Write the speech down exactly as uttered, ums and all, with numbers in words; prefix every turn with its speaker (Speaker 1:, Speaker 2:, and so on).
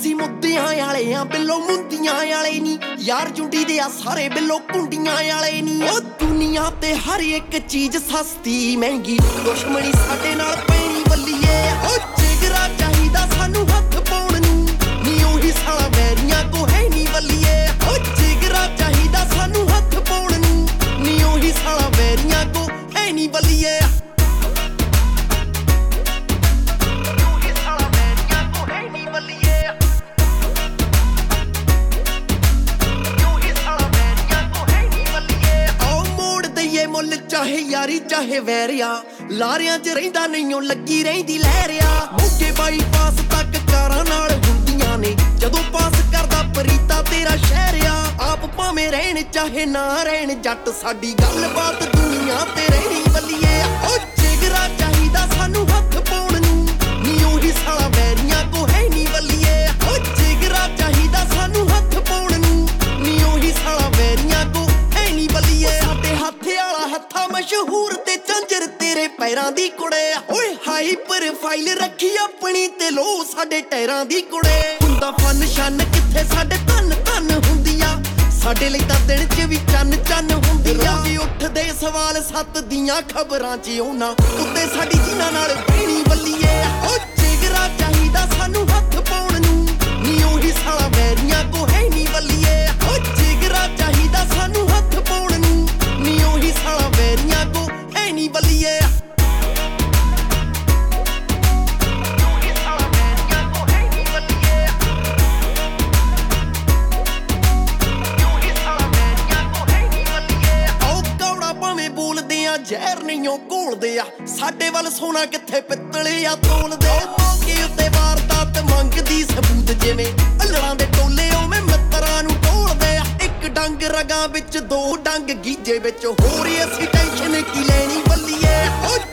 Speaker 1: ਅਸੀਂ ਮੁੱਦਿਆਂ ਵਾਲੇ ਆ ਬਿੱਲੋ ਮੁੰਦੀਆਂ ਵਾਲੇ ਨੀ ਯਾਰ ਜੁੰਡੀ ਦੇ ਆ ਸਾਰੇ ਬਿੱਲੋ ਕੁੰਡੀਆਂ ਵਾਲੇ ਨੀ ਉਹ ਦੁਨੀਆ ਤੇ ਹਰ ਇੱਕ ਚੀਜ਼ ਸਸਤੀ ਮਹਿੰਗੀ ਦੁਸ਼ਮਣੀ ਸਾਡੇ ਨਾਲ ਪੈਣੀ ਬੱਲੀਏ ਉਹ ਜਿਗਰਾ ਚਾਹੀਦਾ ਸਾਨੂੰ ਹੱਥ ਪਾਉਣ ਨੂੰ ਨੀ ਉਹੀ ਸਾਲਾ ਵੈਰੀਆਂ ਕੋ ਹੈ ਨੀ ਬੱਲੀਏ ਉਹ ਜਿਗਰਾ ਚਾਹੀਦਾ ਸਾਨੂੰ ਹੱਥ ਪਾਉਣ ਨੂੰ ਨੀ ਉਹੀ ਸਾਲਾ ਵੈਰੀਆਂ ਕੋ ਹੈ ਨੀ ਬੱਲੀਏ ਮੁੱਲ ਚਾਹੇ ਯਾਰੀ ਚਾਹੇ ਵੈਰਿਆ ਲਾਰਿਆਂ 'ਚ ਰਹਿੰਦਾ ਨਹੀਂ ਉਹ ਲੱਗੀ ਰਹਿੰਦੀ ਲਹਿਰਿਆ ਮੋਗੇ ਬਾਈਪਾਸ ਤੱਕ ਕਾਰਾਂ ਨਾਲ ਹੁੰਦੀਆਂ ਨੇ ਜਦੋਂ ਪਾਸ ਕਰਦਾ ਪਰੀਤਾ ਤੇਰਾ ਸ਼ਹਿਰਿਆ ਆਪ ਭਾਵੇਂ ਰਹਿਣ ਚਾਹੇ ਨਾ ਰਹਿਣ ਜੱਟ ਸਾਡੀ ਗੱਲਬਾਤ ਦੁਨੀਆ ਤੇ ਰਹਿਣੀ ਬੱਲੀਏ ਉਹ ਜਿਗਰਾ ਚਾਹੀਦਾ ਸਾਨੂੰ ਹੱਥ ਪਾਉਣ ਨੂੰ ਨੀ ਉਹੀ ਸਾਲਾ ਵੈਰੀਆਂ ਕੋ ਹੈ ਨੀ ਬੱਲੀਏ ਉਹ ਜਿਗਰਾ ਚਾਹੀਦਾ ਸਾਨੂੰ ਹੱਥ ਪਾਉਣ ਨੂੰ ਨੀ ਉਹੀ ਸਾਲਾ ਵੈਰੀਆਂ ਕੋ ਹੈ ਨੀ ਬੱਲੀਏ ਸਾਡੇ ਹੱਥ ਹੱਥਾਂ ਮਸ਼ਹੂਰ ਤੇ ਝਾਂਜਰ ਤੇਰੇ ਪੈਰਾਂ ਦੀ ਕੁੜੇ ਓਏ ਹਾਈ ਪ੍ਰੋਫਾਈਲ ਰੱਖੀ ਆਪਣੀ ਤੇ ਲੋ ਸਾਡੇ ਟੈਰਾਂ ਦੀ ਕੁੜੇ ਹੁੰਦਾ ਫਨ ਸ਼ਨ ਕਿੱਥੇ ਸਾਡੇ ਧੰਨ ਧੰਨ ਹੁੰਦੀਆਂ ਸਾਡੇ ਲਈ ਤਾਂ ਦਿਨ 'ਚ ਵੀ ਚੰਨ ਚੰਨ ਹੁੰਦੀਆਂ ਰੋਜ਼ ਉੱਠਦੇ ਸਵਾਲ ਸੱਤ ਦੀਆਂ ਖਬਰਾਂ 'ਚ ਉਹਨਾਂ ਉੱਤੇ ਸਾਡੀ ਜਿਨ੍ਹਾਂ ਨਾਲ ਬਹਿਣੀ ਬੱਲੀਏ ਓ ਜਿਗਰਾ ਚਾਹੀਦਾ ਸਾਨੂੰ ਹੱਥ ਪਾਉਣ ਨੂੰ ਨੀ ਉਹੀ ਸਾਲਾ ਵੈਰੀਆਂ ਕੋ ਹੈ ਨੀ ਬੱਲੀਏ ਓ ਜਿਗਰਾ ਚਾਹੀਦਾ ਸਾਨੂੰ ਹੱਥ ਪਾਉਣ ਨੂੰ ਨੀ ਉਹੀ ਸਾਲਾ ਵੈਰੀਆਂ ਕੋ ਹੈ ਨੀ ਬੱਲੀਏ ਜ਼ਹਿਰ ਨਹੀਂ ਉਹ ਘੋਲਦੇ ਆ ਸਾਡੇ ਵੱਲ ਸੋਨਾ ਕਿੱਥੇ ਪਿੱਤਲੇ ਆ ਤੋਲਦੇ ਮੌਕੇ ਉੱਤੇ ਵਾਰਦਾਤ ਮੰਗਦੀ ਸਬੂਤ ਜਿਵੇਂ ਅਲੜਾਂ ਦੇ ਟੋਲੇ ਉਵੇਂ ਮਿੱਤਰਾਂ ਨੂੰ ਢੋਲਦੇ ਆ ਇੱਕ ਡੰਗ ਰਗਾਂ ਵਿੱਚ ਦੋ ਡੰਗ ਗੀਜੇ ਵਿੱਚ ਹੋਰ ਅਸੀਂ ਟੈਨਸ਼ਨ ਕੀ ਲੈਣੀ ਬੱਲੀਏ